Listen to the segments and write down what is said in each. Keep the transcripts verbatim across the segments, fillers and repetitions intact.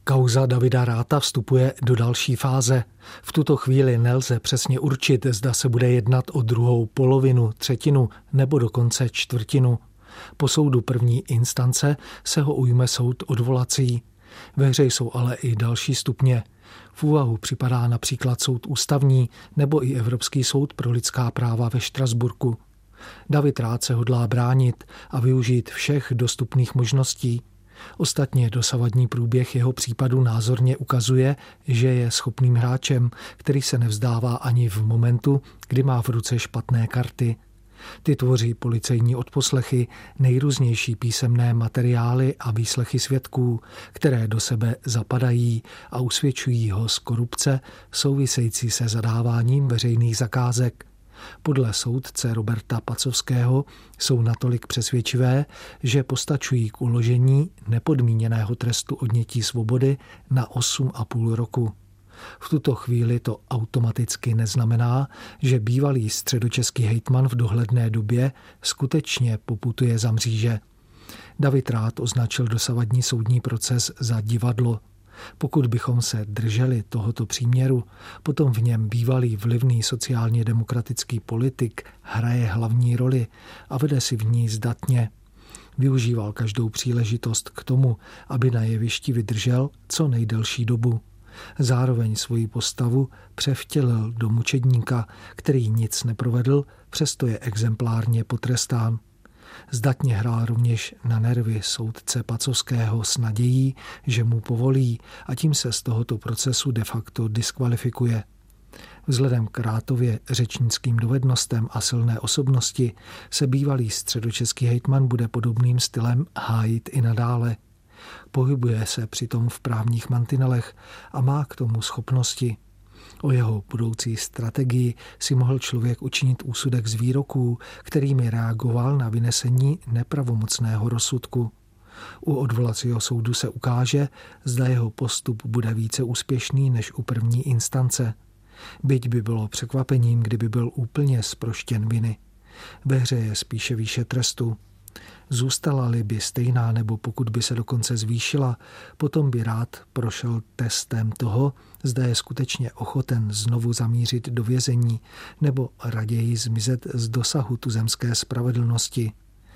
Kauza Davida Ratha vstupuje do další fáze. V tuto chvíli nelze přesně určit, zda se bude jednat o druhou polovinu, třetinu nebo dokonce čtvrtinu. Po soudu první instance se ho ujme soud odvolací. Ve hře jsou ale i další stupně. V úvahu připadá například soud ústavní nebo i Evropský soud pro lidská práva ve Štrasburku. David Rath se hodlá bránit a využít všech dostupných možností. Ostatně dosavadní průběh jeho případu názorně ukazuje, že je schopným hráčem, který se nevzdává ani v momentu, kdy má v ruce špatné karty. Ty tvoří policejní odposlechy, nejrůznější písemné materiály a výslechy svědků, které do sebe zapadají a usvědčují ho z korupce související se zadáváním veřejných zakázek. Podle soudce Roberta Pacovského jsou natolik přesvědčivé, že postačují k uložení nepodmíněného trestu odnětí svobody na osm a půl roku. V tuto chvíli to automaticky neznamená, že bývalý středočeský hejtman v dohledné době skutečně poputuje za mříže. David Rath označil dosavadní soudní proces za divadlo. Pokud bychom se drželi tohoto příměru, potom v něm bývalý vlivný sociálně demokratický politik hraje hlavní roli a vede si v ní zdatně. Využíval každou příležitost k tomu, aby na jevišti vydržel co nejdelší dobu. Zároveň svoji postavu převtělil do mučedníka, který nic neprovedl, přesto je exemplárně potrestán. Zdatně hrál rovněž na nervy soudce Pacovského s nadějí, že mu povolí a tím se z tohoto procesu de facto diskvalifikuje. Vzhledem k Rathově řečnickým dovednostem a silné osobnosti se bývalý středočeský hejtman bude podobným stylem hájit i nadále. Pohybuje se přitom v právních mantinelech a má k tomu schopnosti. O jeho budoucí strategii si mohl člověk učinit úsudek z výroků, kterými reagoval na vynesení nepravomocného rozsudku. U odvolacího soudu se ukáže, zda jeho postup bude více úspěšný než u první instance. Byť by bylo překvapením, kdyby byl úplně zproštěn viny. Ve hře je spíše výše trestu. Zůstala-li by stejná nebo pokud by se dokonce zvýšila, potom by Rath prošel testem toho, zda je skutečně ochoten znovu zamířit do vězení nebo raději zmizet z dosahu tuzemské spravedlnosti.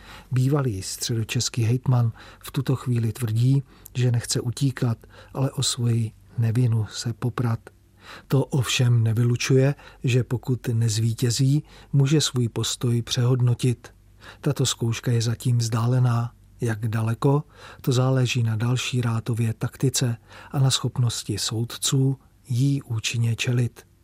Bývalý středočeský hejtman v tuto chvíli tvrdí, že nechce utíkat, ale o svoji nevinu se poprat. To ovšem nevylučuje, že pokud nezvítězí, může svůj postoj přehodnotit. Tato zkouška je zatím vzdálená. Jak daleko, to záleží na další Rathově taktice a na schopnosti soudců jí účinně čelit.